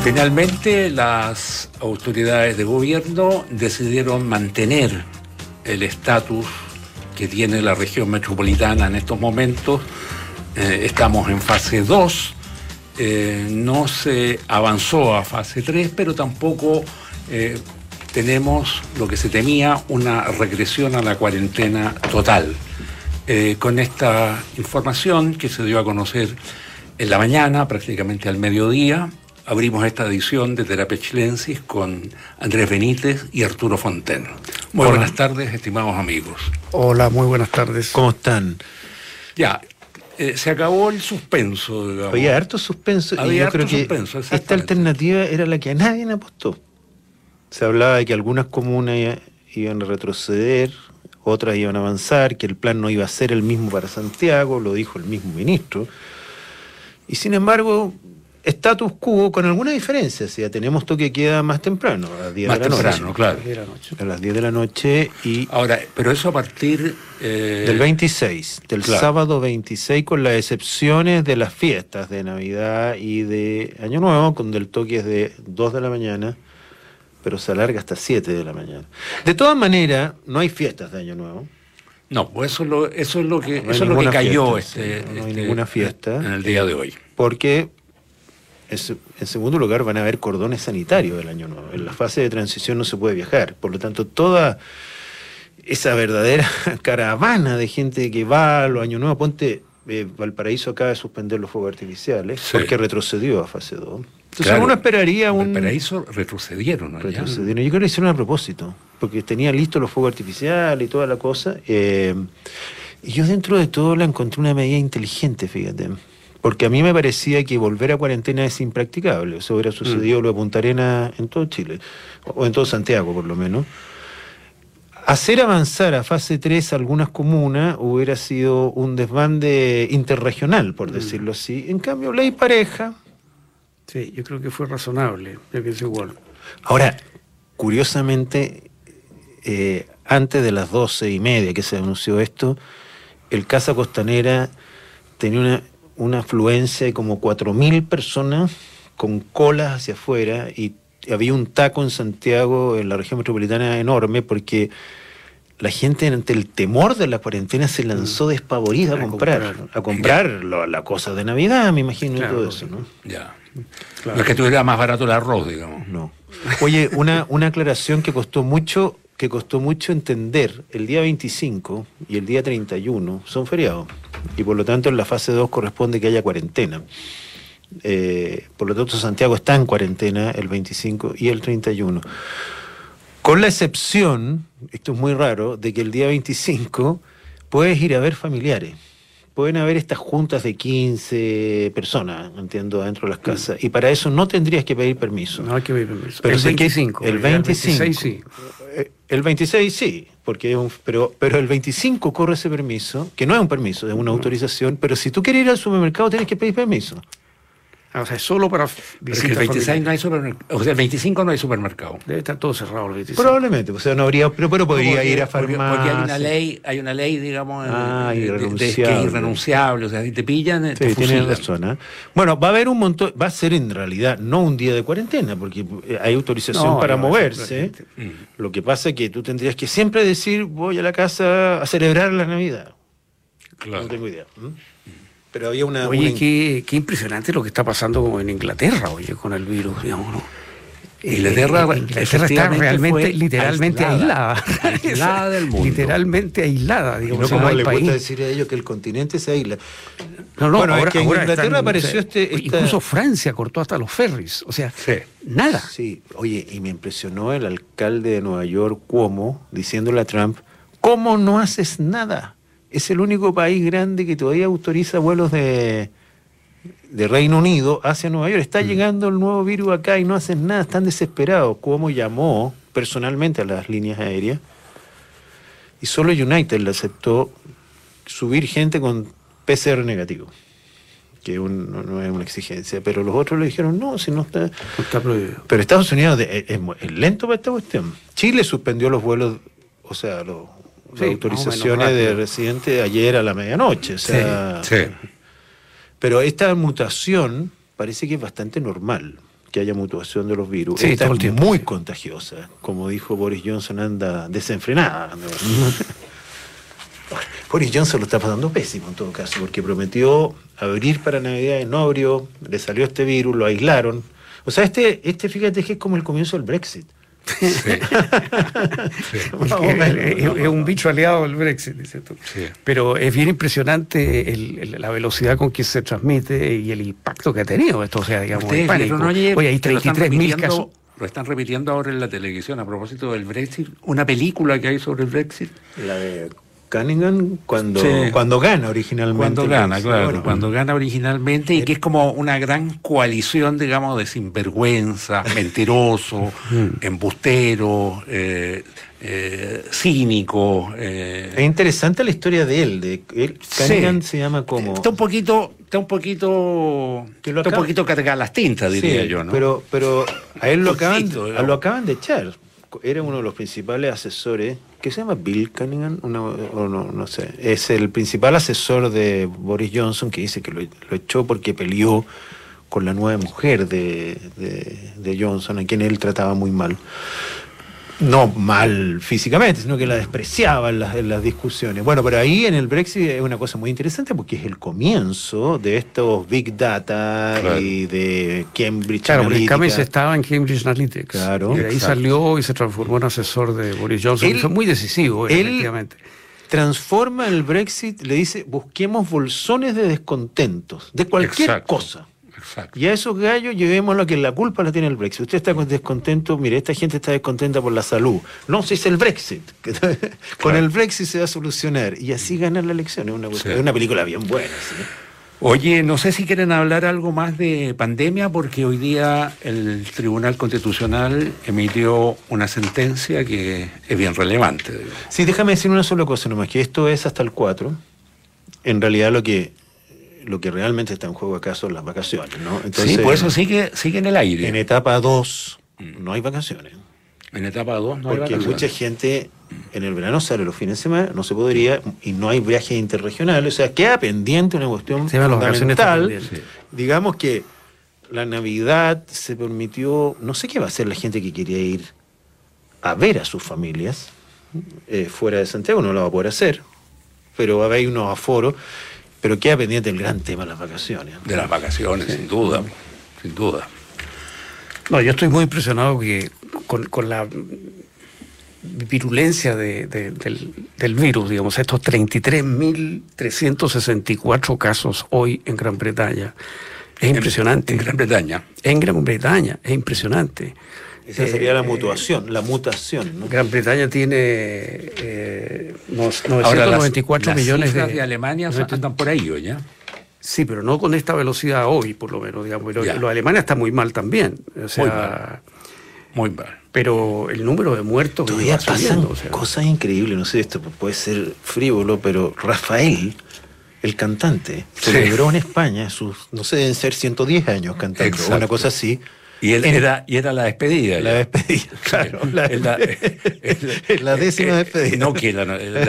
Finalmente, las autoridades de gobierno decidieron mantener el estatus que tiene la región metropolitana en estos momentos. Estamos en fase 2, no se avanzó a fase 3, pero tampoco tenemos lo que se temía, una regresión a la cuarentena total. Con esta información que se dio a conocer en la mañana, prácticamente al mediodía, abrimos esta edición de Terapia Chilensis con Andrés Benítez y Arturo Fonten. Muy buenas tardes, estimados amigos. Hola, muy buenas tardes. ¿Cómo están? Ya, se acabó el suspenso, digamos. Había harto suspenso. Había y yo harto creo que suspenso, esta alternativa era la que a nadie apostó. Se hablaba de que algunas comunas iban a retroceder, otras iban a avanzar, que el plan no iba a ser el mismo para Santiago, lo dijo el mismo ministro. Y sin embargo, status quo con alguna diferencia. O sea, tenemos toque de queda más temprano, a las 10 de la noche. Más temprano, claro. A las 10 de la noche y... Ahora, pero eso a partir... del 26, del claro. Sábado 26, con las excepciones de las fiestas de Navidad y de Año Nuevo, donde el toque es de 2 de la mañana, pero se alarga hasta 7 de la mañana. De todas maneras, no hay fiestas de Año Nuevo. No, pues eso es lo que cayó cayó no hay ninguna fiesta en el día de hoy. Porque, en segundo lugar, van a haber cordones sanitarios del Año Nuevo. En la fase de transición no se puede viajar. Por lo tanto, toda esa verdadera caravana de gente que va a los Años Nuevos, ponte, Valparaíso acaba de suspender los fuegos artificiales, sí, porque retrocedió a fase 2. Entonces claro, uno esperaría un... Valparaíso retrocedieron, ¿no? Retrocedieron. Yo creo que lo hicieron a propósito, porque tenían listos los fuegos artificiales y toda la cosa. Y yo dentro de todo la encontré una medida inteligente, fíjate. Porque a mí me parecía que volver a cuarentena es impracticable. Eso hubiera sucedido lo de Punta Arenas en todo Chile, o en todo Santiago por lo menos. Hacer avanzar a fase 3 algunas comunas hubiera sido un desbande interregional, por decirlo así. En cambio, ley pareja... Sí, yo creo que fue razonable, yo pienso igual. Ahora, curiosamente, antes de las 12:30 que se anunció esto, el Casa Costanera tenía una afluencia de como 4.000 personas con colas hacia afuera y había un taco en Santiago, en la región metropolitana, enorme, porque la gente ante el temor de la cuarentena se lanzó despavorida a comprar la cosa de Navidad, me imagino, claro, y todo eso, ¿no? Ya. Claro. No es que tuviera más barato el arroz, digamos. No. Oye, una aclaración que costó mucho entender. El día 25 y el día 31 son feriados y por lo tanto en la fase 2 corresponde que haya cuarentena. Por lo tanto Santiago está en cuarentena el 25 y el 31. Con la excepción, esto es muy raro, de que el día 25 puedes ir a ver familiares. Pueden haber estas juntas de 15 personas, entiendo, dentro de las casas. Y para eso no tendrías que pedir permiso. No hay que pedir permiso. Pero el 25. El 25. El 26 sí. El 26 sí, porque es pero el 25 corre ese permiso, que no es un permiso, es una autorización, pero si tú quieres ir al supermercado tienes que pedir permiso. O sea, es solo para visitas. El 26 no hay supermercado. O sea, el 25 no hay supermercado. Debe estar todo cerrado el 25. Probablemente, o sea, no habría, pero podría ir a farmacia. Porque hay una ley, digamos, que es irrenunciable. O sea, si te pillan, te fusilan. Tienes razón. Bueno, va a haber un montón, va a ser en realidad no un día de cuarentena, porque hay autorización para moverse. Lo que pasa es que tú tendrías que siempre decir, voy a la casa a celebrar la Navidad. Claro. No tengo idea. Pero había Oye, qué impresionante lo que está pasando como en Inglaterra, oye, con el virus, digamos, ¿no? Inglaterra está realmente, literalmente aislada. Aislada del mundo. Literalmente aislada, digamos. Y no como le gusta decir a ellos que el continente se aísla. No, bueno, ahora, es que en Inglaterra apareció incluso Francia cortó hasta los ferries, o sea, sí, nada. Sí, oye, y me impresionó el alcalde de Nueva York, Cuomo, diciéndole a Trump, ¿cómo no haces nada? Es el único país grande que todavía autoriza vuelos de Reino Unido hacia Nueva York. Está llegando el nuevo virus acá y no hacen nada, están desesperados. Cuomo llamó personalmente a las líneas aéreas y solo United le aceptó subir gente con PCR negativo, que no es una exigencia, pero los otros le dijeron, no, si no está prohibido. Pero Estados Unidos es lento para esta cuestión. Chile suspendió los vuelos, o sea, las autorizaciones de residentes ayer a la medianoche, o sea, sí. Pero esta mutación parece que es bastante normal. que haya mutuación de los virus. Sí, Esta todo el es tiempo, muy sí. contagiosa. Como dijo Boris Johnson, anda desenfrenada. Boris Johnson lo está pasando pésimo en todo caso, porque prometió abrir para Navidad y no abrió, le salió este virus, lo aislaron. O sea, fíjate que es como el comienzo del Brexit. Sí. Más o menos, ¿no? Es un bicho aliado del Brexit, dices tú. Sí. Pero es bien impresionante la velocidad con que se transmite y el impacto que ha tenido esto, o sea, digamos, el Ustedes pánico. vieron, oye, Oye, hay que lo están 33.000 casos. Lo están repitiendo ahora en la televisión a propósito del Brexit, una película que hay sobre el Brexit. La de Cunningham cuando Sí. gana originalmente. Cuando gana, Brexit. claro, Bueno, cuando gana originalmente, y que es como una gran coalición, digamos, de sinvergüenza, mentiroso, embustero, cínico. es interesante la historia de él. Cunningham se llama como... Está un poquito Que lo está un acaba- poquito cargada las tintas, diría Sí, yo, ¿no? pero a él lo Poquito, digamos. acaban de echar. Era uno de los principales asesores, que se llama Bill Cunningham, no sé. Es el principal asesor de Boris Johnson, que dice que lo echó porque peleó con la nueva mujer de Johnson, a quien él trataba muy mal. No mal físicamente, sino que la despreciaba en las discusiones. Bueno, pero ahí en el Brexit es una cosa muy interesante porque es el comienzo de estos Big Data Claro. y de Cambridge Claro, porque Analytica. Cummings estaba en Cambridge Analytics. Claro, Y de ahí exacto. salió y se transformó en asesor de Boris Johnson. Él- Y fue muy decisivo, él- efectivamente. Transforma el Brexit, le dice, busquemos bolsones de descontentos, de cualquier Exacto. cosa. Exacto. Y a esos gallos llevémoslo que la culpa la tiene el Brexit. Usted está descontento, mire, esta gente está descontenta por la salud. No, si es el Brexit. Con Claro. el Brexit se va a solucionar. Y así ganan la elección. Sí. Es una película bien buena. ¿sí? Oye, no sé si quieren hablar algo más de pandemia, porque hoy día el Tribunal Constitucional emitió una sentencia que es bien relevante. Digo. Sí, déjame decir una sola cosa nomás, que esto es hasta el 4. En realidad lo que realmente está en juego acá son las vacaciones, ¿no? Sí, por eso sigue en el aire. En etapa 2 no hay vacaciones. En etapa 2 no hay Porque vacaciones. mucha gente en el verano sale los fines de semana, no se podría, y no hay viajes interregionales. O sea, queda pendiente una cuestión Sí, las vacaciones están fundamental. pendientes. Digamos que la Navidad se permitió, no sé qué va a hacer la gente que quería ir a ver a sus familias fuera de Santiago, no lo va a poder hacer, pero va a haber unos aforos, pero queda pendiente el gran tema de las vacaciones. De las vacaciones, sin duda. Sin duda. No, yo estoy muy impresionado que con la virulencia del virus, digamos, estos 33.364 casos hoy en Gran Bretaña. Es impresionante. En Gran Bretaña. En Gran Bretaña, es impresionante. Esa sería la mutación, ¿no? Gran Bretaña tiene Ahora, 994 millones cifras de Alemania andan por ahí, ¿ya? Sí, pero no con esta velocidad hoy, por lo menos, digamos. Pero Ya. los alemanes está muy mal también. O sea, Muy mal. pero el número de muertos Todavía va pasan subiendo, o sea. cosas increíbles, no sé, esto puede ser frívolo, pero Rafael, el cantante, Sí. celebró en España sus, no sé, deben ser 110 años cantando, Exacto. una cosa así. Y él En- era la despedida. La ya. despedida, claro. La, Es la- la décima despedida. No, que la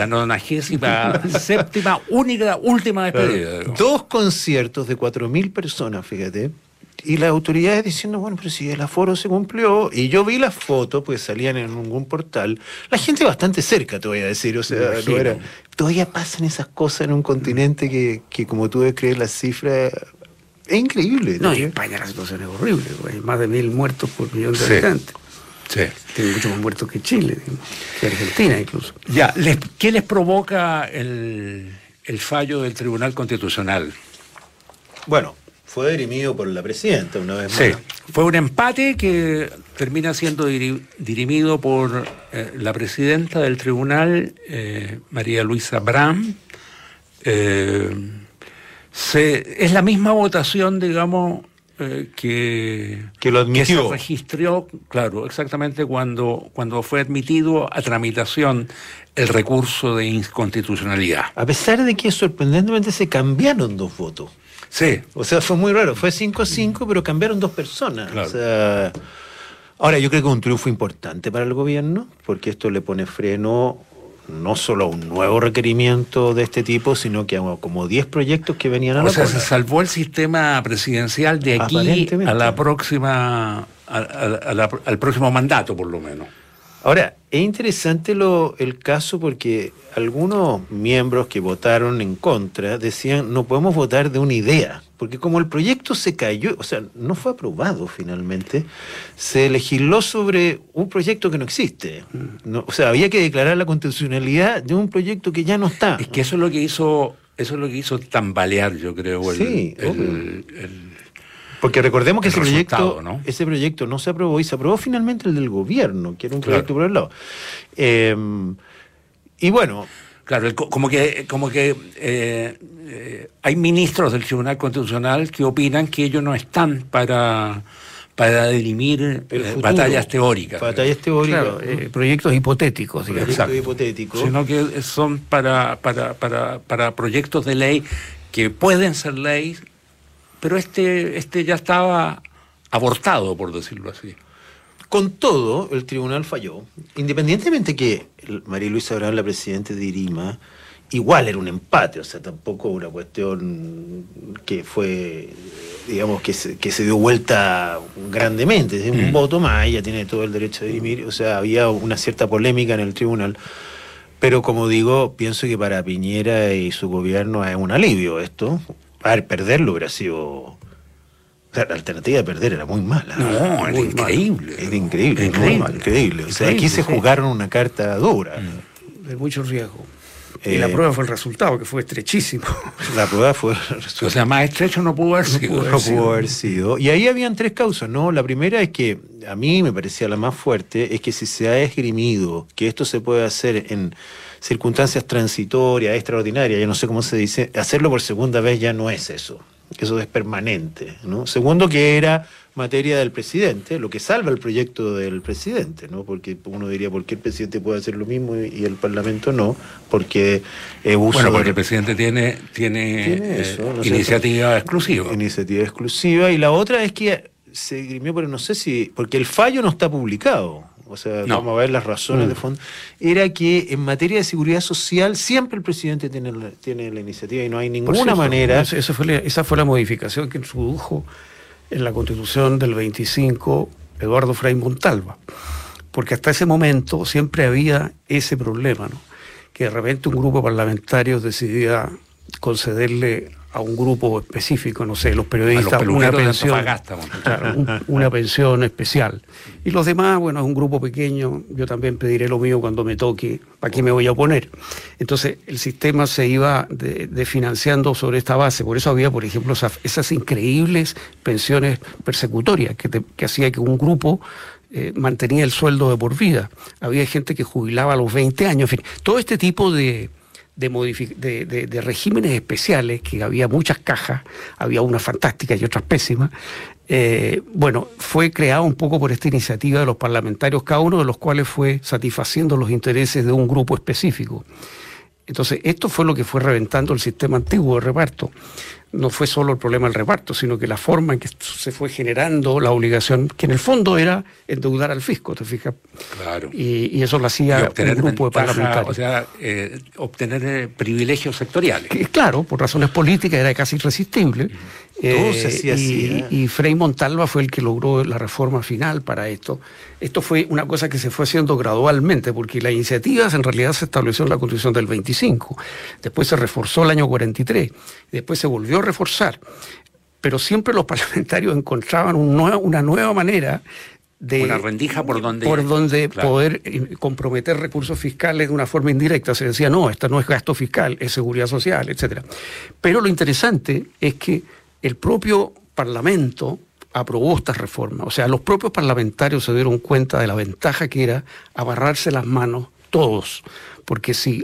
97ª, última despedida. digo. 2 conciertos de 4.000 personas, fíjate. Y las autoridades diciendo, bueno, pero si el aforo se cumplió. Y yo vi las fotos, pues salían en algún portal. La gente bastante cerca, te voy a decir. O sea, imagino. no era. Todavía pasan esas cosas en un continente que como tú debes creer, las cifras. Es increíble. No, ¿no? en España la situación es horrible, güey. Hay más de 1.000 muertos por millón de Sí. habitantes. Sí. Tiene mucho más muertos que Chile, digamos, que Argentina incluso. Ya, ¿qué les provoca el fallo del Tribunal Constitucional? Bueno, fue dirimido por la presidenta una vez Sí, más. fue un empate que termina siendo dirimido por la presidenta del tribunal, María Luisa Bram. Es la misma votación, digamos, que Que lo admitió. se registró, claro, exactamente cuando fue admitido a tramitación el recurso de inconstitucionalidad. A pesar de que sorprendentemente se cambiaron 2 votos. Sí, O sea, fue muy raro. Fue 5-5, pero cambiaron 2 personas. Claro. O sea, ahora yo creo que es un triunfo importante para el gobierno, porque esto le pone freno no solo a un nuevo requerimiento de este tipo, sino que a como 10 proyectos que venían a la cola. se salvó el sistema presidencial de aquí a la próxima, al próximo mandato, por lo menos. Ahora, es interesante el caso porque algunos miembros que votaron en contra decían no podemos votar de una idea, porque como el proyecto se cayó, o sea, no fue aprobado finalmente, se legisló sobre un proyecto que no existe. No, o sea, había que declarar la constitucionalidad de un proyecto que ya no está. Es que eso es lo que hizo tambalear, yo creo, porque recordemos que ese proyecto ¿no? se aprobó y se aprobó finalmente el del gobierno, que era un proyecto por el lado. Y bueno... Claro, como que hay ministros del Tribunal Constitucional que opinan que ellos no están para dirimir batallas teóricas. Batallas teóricas. Claro, proyectos hipotéticos, digamos. Proyectos hipotéticos. Sino que son para proyectos de ley que pueden ser ley, pero este ya estaba abortado, por decirlo así. Con todo, el tribunal falló. Independientemente que María Luisa Abraham, la presidenta de IRIMA, igual era un empate, o sea, tampoco una cuestión que fue, digamos, que se dio vuelta grandemente. Es un voto más, ella tiene todo el derecho de dirimir, o sea, había una cierta polémica en el tribunal. Pero como digo, pienso que para Piñera y su gobierno es un alivio esto. A ver, perderlo hubiera sido... O sea, la alternativa de perder era muy mala. No, era increíble. Era increíble. O sea, aquí se jugaron una carta dura. De mucho riesgo. Y la prueba fue el resultado, que fue estrechísimo. La prueba fue el resultado. O sea, más estrecho no pudo haber sido. No pudo haber sido. Y ahí habían 3 causas, ¿no? La primera es que, a mí me parecía la más fuerte, es que si se ha esgrimido que esto se puede hacer en circunstancias transitorias, extraordinarias, ya no sé cómo se dice, hacerlo por segunda vez ya no es eso. Eso es permanente, ¿no? Segundo, que era materia del presidente, lo que salva el proyecto del presidente, ¿no? Porque uno diría, ¿por qué el presidente puede hacer lo mismo y el Parlamento no? Porque porque el presidente tiene eso, ¿no? Iniciativa exclusiva. Iniciativa exclusiva. Y la otra es que se esgrimió, pero no sé si... Porque el fallo no está publicado. O sea, no. Vamos a ver las razones de fondo. Era que en materia de seguridad social siempre el presidente tiene la iniciativa y no hay ninguna manera... Esa fue la modificación que introdujo en la Constitución del 25 Eduardo Frei Montalva. Porque hasta ese momento siempre había ese problema, ¿no? Que de repente un grupo parlamentario decidía concederle a un grupo específico, no sé, los periodistas, una pensión, una pensión especial. Y los demás, bueno, es un grupo pequeño, yo también pediré lo mío cuando me toque, ¿para qué me voy a oponer? Entonces, el sistema se iba financiando sobre esta base. Por eso había, por ejemplo, esas increíbles pensiones persecutorias que hacía que un grupo mantenía el sueldo de por vida. Había gente que jubilaba a los 20 años, en fin, todo este tipo de regímenes especiales, que había muchas cajas, había unas fantásticas y otras pésimas, fue creado un poco por esta iniciativa de los parlamentarios, cada uno de los cuales fue satisfaciendo los intereses de un grupo específico. Entonces, esto fue lo que fue reventando el sistema antiguo de reparto. No fue solo el problema del reparto, sino que la forma en que se fue generando la obligación, que en el fondo era endeudar al fisco, ¿te fijas? Claro. Y eso lo hacía un grupo de parlamentarios. O sea, obtener privilegios sectoriales. Claro, por razones políticas era casi irresistible. Todo se hacía así. Y Frei Montalva fue el que logró la reforma final para esto. Esto fue una cosa que se fue haciendo gradualmente, porque la iniciativa en realidad se estableció en la Constitución del 25, después se reforzó el año 43, después se volvió a reforzar, pero siempre los parlamentarios encontraban una nueva manera de... Una rendija por donde claro, poder comprometer recursos fiscales de una forma indirecta. Se decía, no, esta no es gasto fiscal, es seguridad social, etc. Pero lo interesante es que el propio Parlamento aprobó estas reformas. O sea, los propios parlamentarios se dieron cuenta de la ventaja que era agarrarse las manos todos, porque si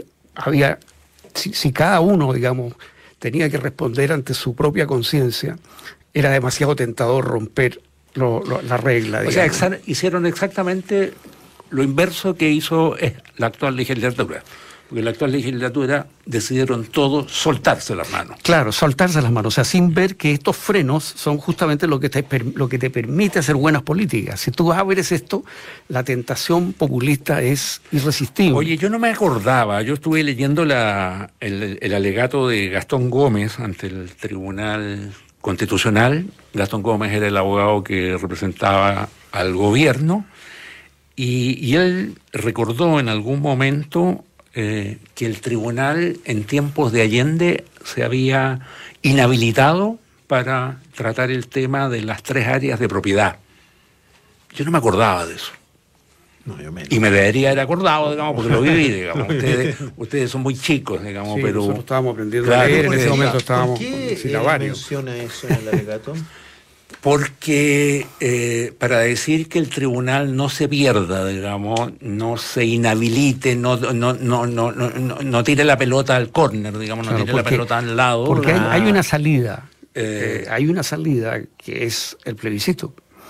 cada uno, digamos, tenía que responder ante su propia conciencia, era demasiado tentador romper la regla. O digamos. sea, hicieron exactamente lo inverso que hizo la actual legislatura. porque en la actual legislatura decidieron todos soltarse las manos. Claro, soltarse las manos, o sea, sin ver que estos frenos son justamente lo que te permite hacer buenas políticas. Si tú abres esto, la tentación populista es irresistible. Oye, yo no me acordaba, yo estuve leyendo el alegato de Gastón Gómez ante el Tribunal Constitucional. Gastón Gómez era el abogado que representaba al gobierno y él recordó en algún momento que el tribunal en tiempos de Allende se había inhabilitado para tratar el tema de las 3 áreas de propiedad. Yo no me acordaba de eso. No, yo menos. Y me debería haber acordado, digamos, porque lo viví, digamos. Ustedes son muy chicos, digamos, sí, pero... nosotros estábamos aprendiendo Claro, a leer, en ese porque- momento estábamos ¿Por con qué silabario. menciona eso en el alegato? Porque para decir que el tribunal no se pierda, digamos, no se inhabilite, no tire la pelota al córner, digamos, no Claro, tire la porque- pelota al lado. Porque ¿no? hay una salida, Eh, hay una salida que es el plebiscito.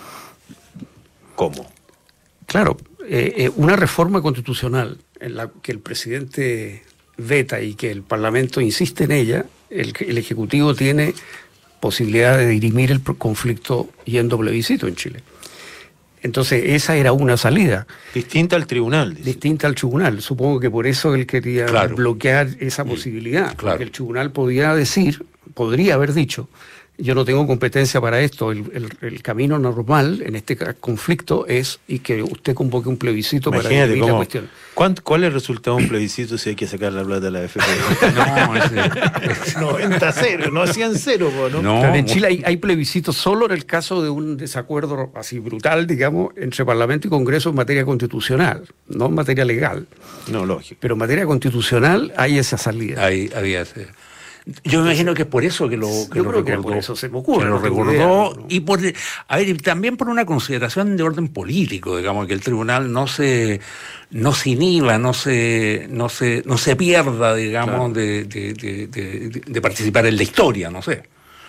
¿Cómo? Claro, una reforma constitucional en la que el presidente veta y que el Parlamento insiste en ella, el Ejecutivo tiene posibilidad de dirimir el conflicto yendo a plebiscito en Chile. Entonces, esa era una salida, Distinta al tribunal, dice. distinta al tribunal. Supongo que por eso él quería Claro. bloquear esa posibilidad. Claro. Porque el tribunal podría haber dicho, yo no tengo competencia para esto, el camino normal en este conflicto es y que usted convoque un plebiscito para Imagínate dirimir la cómo. cuestión. ¿Cuál es el resultado de un plebiscito si hay que sacar la plata de la AFP? no, 90-0, no 100-0, ¿no? No. Claro, en Chile hay plebiscitos solo en el caso de un desacuerdo así brutal, digamos, entre Parlamento y Congreso en materia constitucional, no en materia legal. No, lógico. Pero en materia constitucional hay esa salida. Ahí había ese. Yo me imagino que es por eso que lo Yo creo que recordó. por eso se me ocurre, Que lo no tengo recordó idea, ¿no? y y también por una consideración de orden político, digamos, que el tribunal no se inhiba, no se pierda, digamos, de participar en la historia, no sé.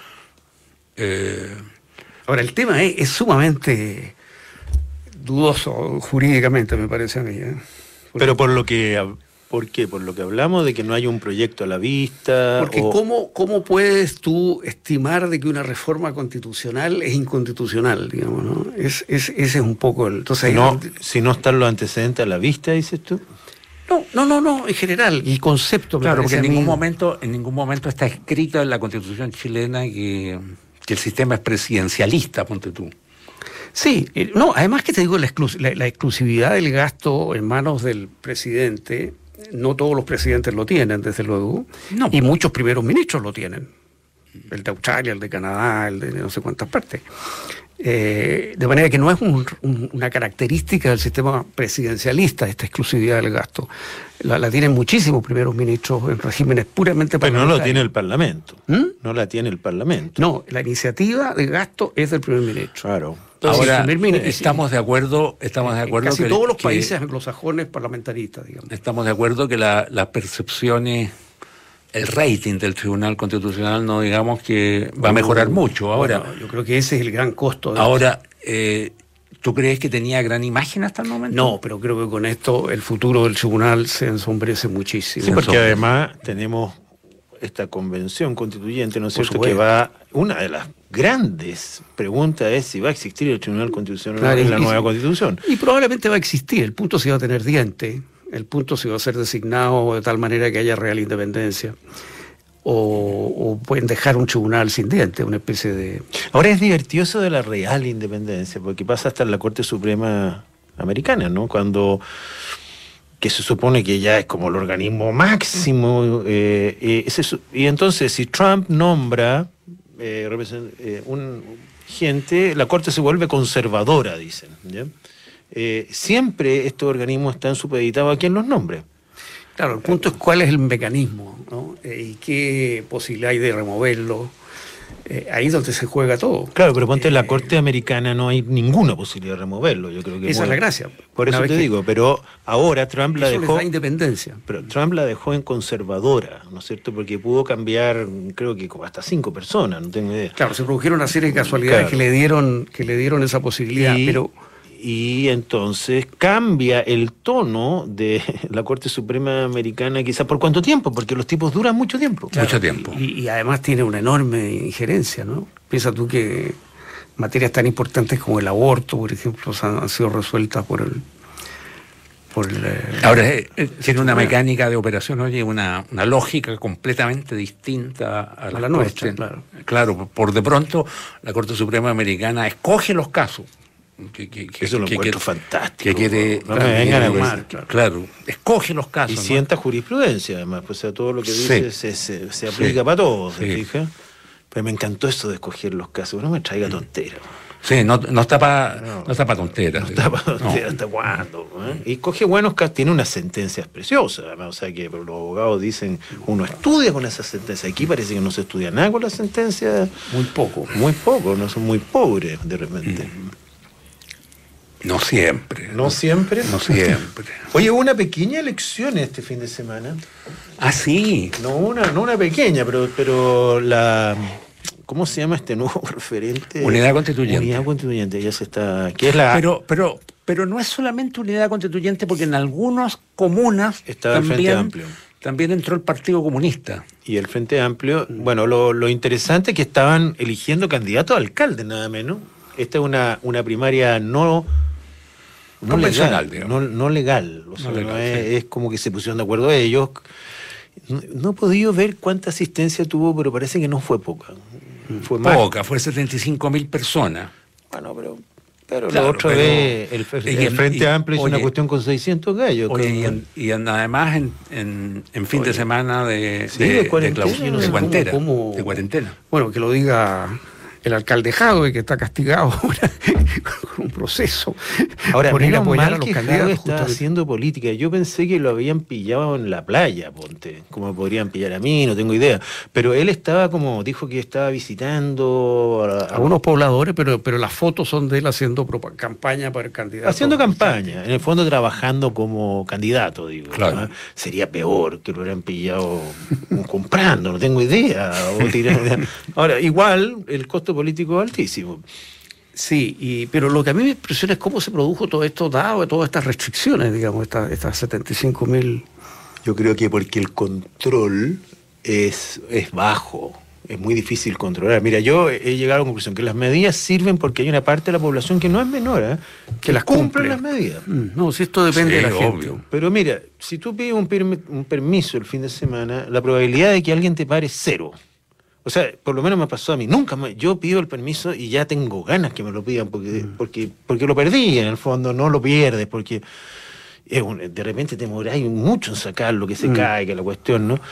Ahora, el tema es sumamente dudoso jurídicamente, me parece a mí. Pero ¿por qué? Por lo que hablamos de que no hay un proyecto a la vista. Porque ¿cómo puedes tú estimar de que una reforma constitucional es inconstitucional, digamos, ¿no? Ese es un poco el... Entonces, Si no están los antecedentes a la vista, dices tú. No, en general, el concepto me Claro, porque parece en a mí- ningún momento está escrito en la Constitución chilena que el sistema es presidencialista, ponte tú. Sí, no, además que te digo, la exclusividad del gasto en manos del presidente, no todos los presidentes lo tienen, desde luego, No. y muchos primeros ministros lo tienen. El de Australia, el de Canadá, el de no sé cuántas partes. De manera que no es una característica del sistema presidencialista esta exclusividad del gasto. La tienen muchísimos primeros ministros en regímenes puramente Pero no lo parlamentarios. tiene el Parlamento. ¿Mm? No la tiene el Parlamento. No, la iniciativa de gasto es del primer ministro. Claro. Entonces, Ahora, el primer ministro- estamos de acuerdo En casi que todos los que países anglosajones parlamentaristas, digamos. estamos de acuerdo que las percepciones, el rating del Tribunal Constitucional, no digamos que va a mejorar mucho. Ahora, Bueno, yo creo que ese es el gran costo. ¿tú crees que tenía gran imagen hasta el momento? No, pero creo que con esto el futuro del tribunal se ensombrece muchísimo. Sí, porque Eso. además tenemos esta convención constituyente, ¿no es Por cierto? Que supuesto. una de las grandes preguntas es si va a existir el Tribunal Constitucional Claro, en la y- nueva Constitución. Y probablemente va a existir. El punto si va a tener diente, el punto si va a ser designado de tal manera que haya real independencia. O pueden dejar un tribunal sin diente, una especie de... Ahora es divertido eso de la real independencia, porque pasa hasta en la Corte Suprema Americana, ¿no? Que se supone que ya es como el organismo máximo, y entonces si Trump nombra gente, la Corte se vuelve conservadora, dicen, ¿ya? Siempre estos organismos están supeditados a quien los nombre. Claro, el punto es cuál es el mecanismo, ¿no? Y qué posibilidad hay de removerlo. Ahí es donde se juega todo. Claro, pero ponte en la Corte Americana no hay ninguna posibilidad de removerlo, yo creo que Esa es la gracia. Por Una eso vez te que- digo, pero ahora Trump la Eso les dejó, da independencia. pero Trump la dejó en conservadora, ¿no es cierto? Porque pudo cambiar, creo que como hasta 5 personas, no tengo idea. Claro, se produjeron una serie de casualidades Claro. que le dieron esa posibilidad, pero y entonces cambia el tono de la Corte Suprema Americana, quizás por cuánto tiempo, porque los tipos duran mucho tiempo. Claro, mucho tiempo. Y además tiene una enorme injerencia, ¿no? Piensa tú que materias tan importantes como el aborto, por ejemplo, han sido resueltas por el ahora tiene una mecánica de operación, oye, una lógica completamente distinta a la nuestra, claro. Claro, por de pronto la Corte Suprema Americana escoge los casos. Eso lo encuentro fantástico. Que quiere, no me vengan a armar, claro, escoge los casos. Y sienta jurisprudencia, además, pues a todo lo que dice se aplica para todos, ¿se fija? Pero me encantó eso de escoger los casos, no me traiga tonteras. Sí, no está para tonteras. No está para tonteras, ¿hasta cuándo? Y coge buenos casos, tiene unas sentencias preciosas, además, o sea que los abogados dicen, uno estudia con esas sentencias, aquí parece que no se estudia nada con las sentencias. Muy poco, no son muy pobres de repente. No siempre. ¿No siempre? No siempre. Oye, hubo una pequeña elección este fin de semana. Ah, sí. No una pequeña, pero la... ¿Cómo se llama este nuevo referente? Unidad Constituyente. Unidad Constituyente, ya se está... ¿Qué es la...? Pero no es solamente Unidad Constituyente, porque en algunas comunas estaba el Frente Amplio. También entró el Partido Comunista. Y el Frente Amplio, bueno, lo interesante es que estaban eligiendo candidato a alcalde, nada menos. Esta es una primaria no convencional, legal, no legal. O sea, legal, es como que se pusieron de acuerdo ellos. No he podido ver cuánta asistencia tuvo, pero parece que no fue poca. Fue poca, fue 75.000 personas. Bueno, pero claro, la otra vez el Frente Amplio hizo una cuestión con 600 gallos. Oye, y además en fin de semana de cuarentena. Bueno, que lo diga el alcalde Jadwe, que está castigado ahora con un proceso ahora, por ir a apoyar a los candidatos. Está haciendo política. Yo pensé que lo habían pillado en la playa, ponte, como podrían pillar a mí, no tengo idea. Pero él estaba dijo que estaba visitando algunos pobladores, pero las fotos son de él haciendo campaña para el candidato. Haciendo campaña, en el fondo trabajando como candidato, digo. Claro. ¿no? Sería peor que lo hubieran pillado comprando, no tengo idea. Ahora, igual, el costo político altísimo. Sí, pero lo que a mí me impresiona es cómo se produjo todo esto dado, todas estas restricciones, digamos, estas 75.000. Yo creo que porque el control es bajo, es muy difícil controlar. Mira, yo he llegado a la conclusión que las medidas sirven porque hay una parte de la población que no es menor, que las cumple las medidas. No, si esto depende de la gente. Obvio. Pero mira, si tú pides un permiso el fin de semana, la probabilidad de que alguien te pare es 0. O sea, por lo menos me pasó a mí. Yo pido el permiso y ya tengo ganas que me lo pidan porque lo perdí en el fondo, no lo pierdes, porque de repente te demoráis mucho en sacarlo, que se caiga la cuestión, ¿no?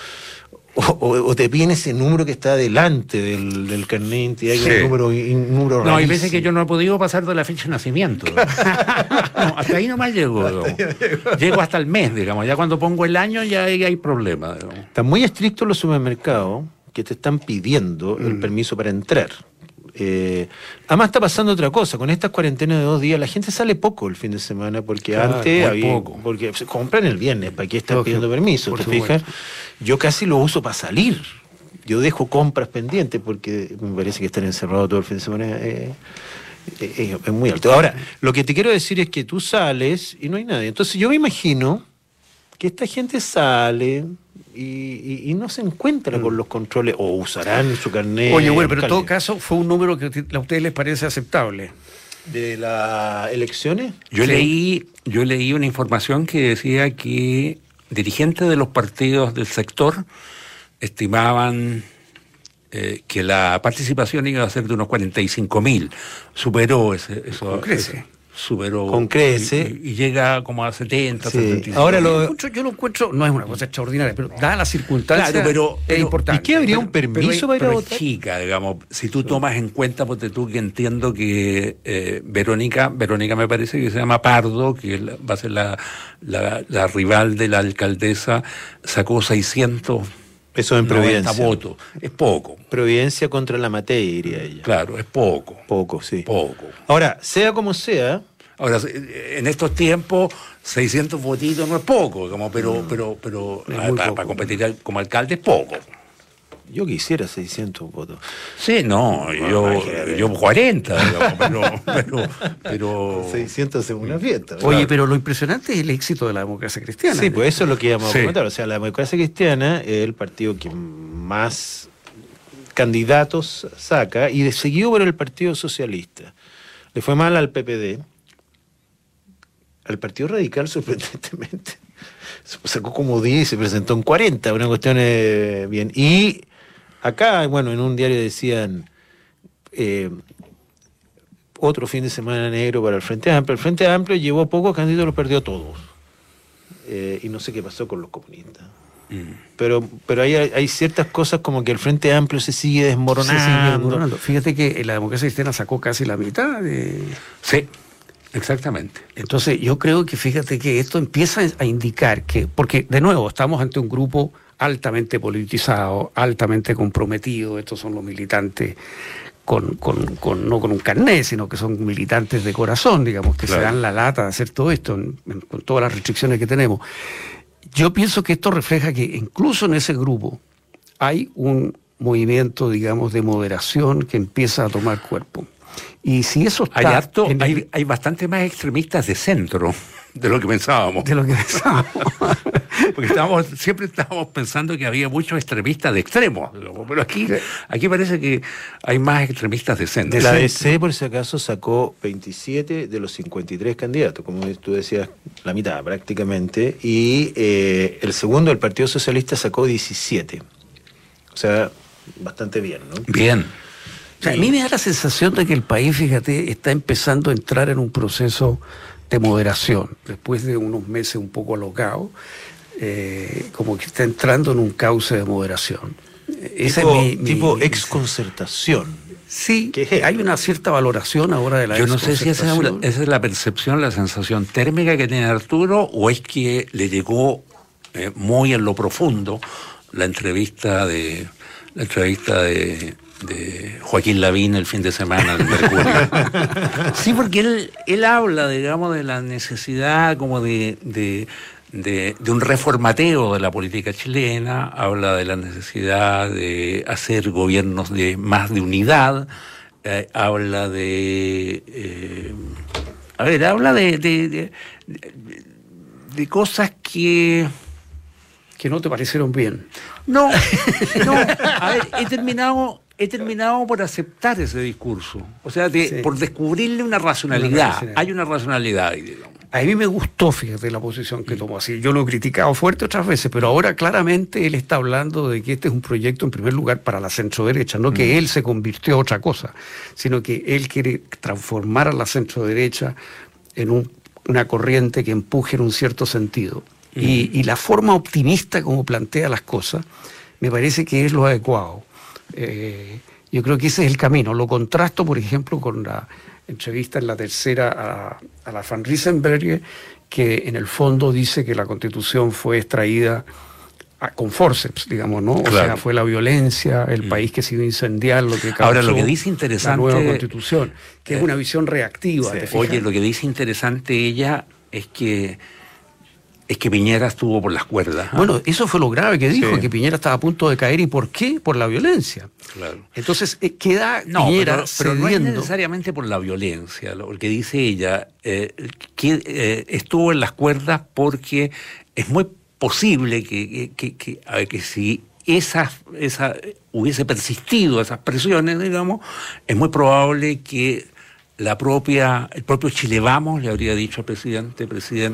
O te piden ese número que está delante del carnet de identidad, que es un número rarísimo. No, hay veces que yo no he podido pasar de la fecha de nacimiento. No, hasta ahí nomás llego. Llego hasta el mes, digamos. Ya cuando pongo el año ya hay problemas. Están muy estrictos los supermercados que te están pidiendo el permiso para entrar. Además está pasando otra cosa, con estas cuarentenas de 2 días la gente sale poco el fin de semana, porque antes había poco. Porque se compran el viernes, ¿para qué están pidiendo permiso? ¿Te fijas? Yo casi lo uso para salir. Yo dejo compras pendientes porque me parece que estar encerrado todo el fin de semana es muy alto. Ahora, lo que te quiero decir es que tú sales y no hay nadie. Entonces yo me imagino que esta gente sale y no se encuentra con los controles, o usarán su carnet. Oye, bueno, pero en todo caso fue un número que a ustedes les parece aceptable. ¿De las elecciones? Yo leí una información que decía que dirigentes de los partidos del sector estimaban que la participación iba a ser de unos 45.000. Superó eso. Crece. Superó con crece y llega como a 70, 75. Ahora yo lo encuentro, no es una cosa extraordinaria, pero da la circunstancia, claro, pero es importante. ¿Y qué habría un permiso para ir a votar? Chica, digamos, si tú tomas en cuenta, porque tú que entiendo que Verónica me parece que se llama Pardo, que va a ser la rival de la alcaldesa, sacó 600. Eso en Providencia. Votos. Es poco. Providencia contra la materia, diría ella. Claro, es poco. Poco, sí. Poco. Ahora, sea como sea. Ahora, en estos tiempos, 600 votitos no es poco, pero para competir como alcalde es poco. Yo quisiera 600 votos. Sí, no, yo 40, digamos, pero 600 es una fiesta. Oye, claro. Pero lo impresionante es el éxito de la democracia cristiana. Sí, pues eso es lo que íbamos a comentar. O sea, la democracia cristiana es el partido que más candidatos saca, y seguido por el Partido Socialista. Le fue mal al PPD. Al Partido Radical, sorprendentemente, sacó como 10 y se presentó en 40, una cuestión bien. Y acá, bueno, en un diario decían otro fin de semana negro para el Frente Amplio. El Frente Amplio llevó pocos candidatos, los perdió todos. Y no sé qué pasó con los comunistas. Pero hay ciertas cosas como que el Frente Amplio se sigue desmoronando. Fíjate que la democracia cristiana sacó casi la mitad de... Sí, exactamente. Entonces yo creo que fíjate que esto empieza a indicar que, porque de nuevo estamos ante un grupo altamente politizado, altamente comprometido. Estos son los militantes no con un carnet, sino que son militantes de corazón, digamos, que claro, se dan la lata de hacer todo esto con todas las restricciones que tenemos. Yo pienso que esto refleja que incluso en ese grupo hay un movimiento, digamos, de moderación que empieza a tomar cuerpo. Y si eso está... Hay bastante más extremistas de centro de lo que pensábamos. Porque siempre estábamos pensando que había muchos extremistas de extremos, pero aquí parece que hay más extremistas de centro. La DC, por si acaso, sacó 27 de los 53 candidatos, como tú decías, la mitad prácticamente, y el segundo, el Partido Socialista, sacó 17. O sea, bastante bien, ¿no? Bien. O sea, a mí me da la sensación de que el país, fíjate, está empezando a entrar en un proceso de moderación, después de unos meses un poco alocados, como que está entrando en un cauce de moderación. Tipo exconcertación. Sí, hay una cierta valoración ahora de la exconcertación. Yo no sé si esa es la percepción, la sensación térmica que tiene Arturo, o es que le llegó muy en lo profundo la entrevista de Joaquín Lavín el fin de semana en Mercurio. Sí, porque él habla, digamos, de la necesidad como de un reformateo de la política chilena, habla de la necesidad de hacer gobiernos más de unidad, habla de cosas que no te parecieron bien. No, a ver, he terminado por aceptar ese discurso, o sea, por descubrirle una racionalidad. Hay una racionalidad ahí, digamos. A mí me gustó, fíjate, la posición que tomó así. Yo lo he criticado fuerte otras veces, pero ahora claramente él está hablando de que este es un proyecto en primer lugar para la centroderecha, no que él se convirtió a otra cosa, sino que él quiere transformar a la centroderecha en una corriente que empuje en un cierto sentido. Y la forma optimista como plantea las cosas me parece que es lo adecuado. Yo creo que ese es el camino. Lo contrasto, por ejemplo, con la entrevista en La Tercera a la Van Riesenberg, que en el fondo dice que la Constitución fue extraída con forceps, digamos, ¿no? Claro. O sea, fue la violencia, el país que se iba a incendiar, lo que causó. Ahora, lo que dice interesante, la nueva Constitución, que es una visión reactiva. Sí. Oye, lo que dice interesante ella es que Piñera estuvo por las cuerdas. Bueno, eso fue lo grave que dijo, que Piñera estaba a punto de caer. ¿Y por qué? Por la violencia. Claro. Entonces, queda Piñera pero no es necesariamente por la violencia. Lo que dice ella, que estuvo en las cuerdas porque es muy posible que si hubiese persistido esas presiones, digamos, es muy probable que el propio Chile Vamos le habría dicho al presidente,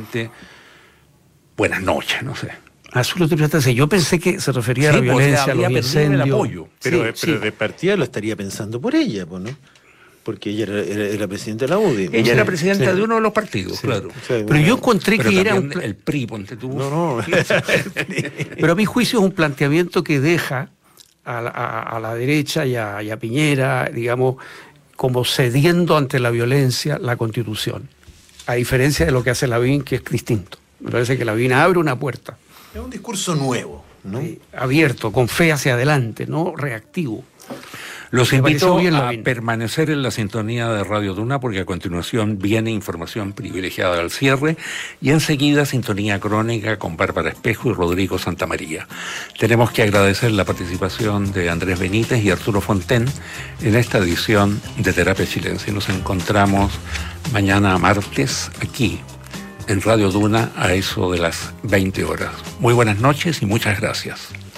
buenas noches, no sé. Yo pensé que se refería a la violencia, a los incendios. El apoyo. Pero de partida lo estaría pensando por ella, pues, ¿no? Porque ella era presidenta de la UDI. Ella era presidenta de uno de los partidos, claro. Pero yo encontré que era el PRI, ponte tú. No. Pero a mi juicio es un planteamiento que deja a la derecha y a Piñera, digamos, como cediendo ante la violencia la Constitución. A diferencia de lo que hace Lavín, que es distinto. Me parece que Lavín abre una puerta. Es un discurso nuevo, ¿no? Abierto, con fe hacia adelante, no reactivo. Los Me invito pareció bien, a Lavín. permanecer en la sintonía de Radio Duna porque a continuación viene información privilegiada al cierre y enseguida sintonía crónica con Bárbara Espejo y Rodrigo Santamaría. Tenemos que agradecer la participación de Andrés Benítez y Arturo Fonten en esta edición de Terapia Chilense. Nos encontramos mañana martes aquí en Radio Duna a eso de las 20 horas. Muy buenas noches y muchas gracias.